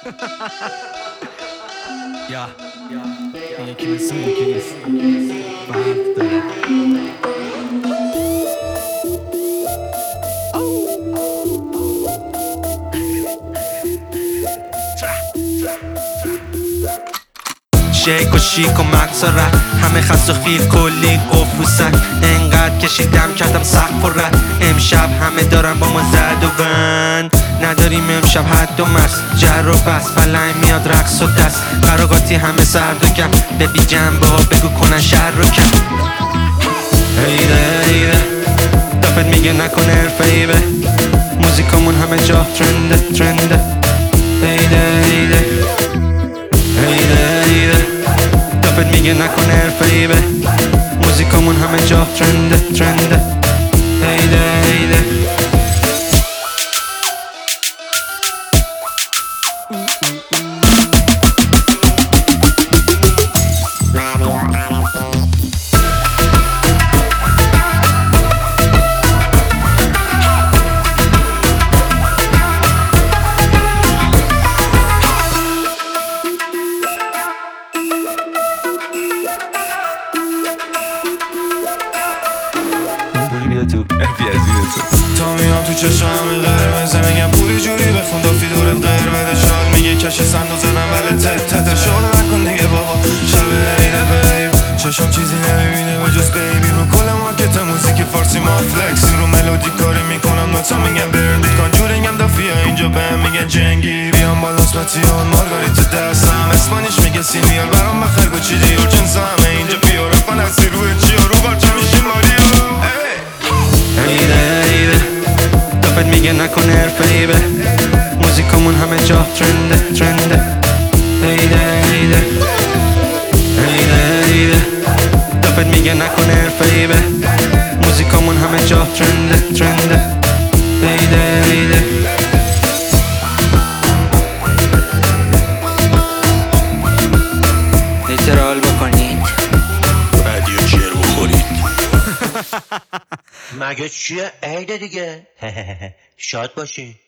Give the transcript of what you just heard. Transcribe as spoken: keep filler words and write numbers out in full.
یا این یکی مثل اون یکی نیست، فرق داره. شیک و شیک و مغز و رد همه خست و خیل کلی افروسک انقدر کشیدم کردم سقف و رد امشب همه دارم با ما زد و بند نداریم امشب حد و مرز جر و بس فلنگ میاد رقص و دست قراقاتی همه سرد و گم به بی جنبه ها بگو کنن شر و کم هیده هیده دافت میگه نکن حرفه ای به موزیکامون همه جا ترنده ترنده هیده هیده هیده هیده دافت میگه نکن حرفه ای به موزیکامون همه جا ترنده ترنده هیده هیده تا میام تو چشم همه قرمزه میگم پولی جوری بخون دافی دورت قرمزه شاد میگه کش صندوق زنم ولی تت تت شاد نکن دیگه بابا شبه عیده بیب چشم چیزی نمیبینه به جز بیبی رو کل مارکت موزیک فارسی ما فلکسی رو ملودی کاری میکنم نوتا میگم برندی کن جورینگم دافی ها اینجا بهم میگه جنگی بیام بالاس پتیان مارگاریت دستم اسپانیش میگه سینیال برام بخر گوچی دیور جنس همه اینجا پیاره فنسی روی چیا رو برچه میشین ماریو هیده هیده دافت میگه نکن حرفه ای به موزیکامون همه جا ترنده ترنده هیده هیده هیده هیده دافت میگه نکن حرفه ای به موزیکامون همه جا ترنده ترنده هیده هیده لیترال بکنید بعدی و جر بخورید مگه چیه عیده دیگه شاد باشین.